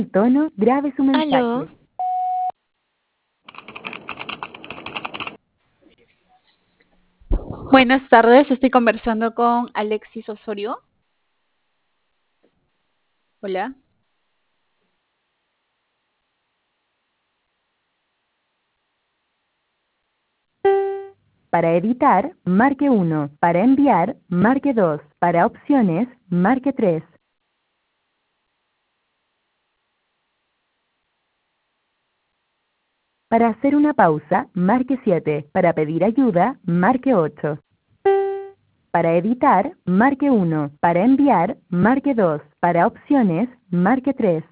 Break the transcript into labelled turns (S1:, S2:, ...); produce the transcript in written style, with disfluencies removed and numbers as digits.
S1: tono, grabe su
S2: Aló,
S1: mensaje.
S3: Buenas tardes, estoy conversando con Alexis Osorio. Hola.
S1: Para editar, marque 1. Para enviar, marque 2. Para opciones, marque 3. Para hacer una pausa, marque 7. Para pedir ayuda, marque 8. Para editar, marque 1. Para enviar, marque 2. Para opciones, marque 3.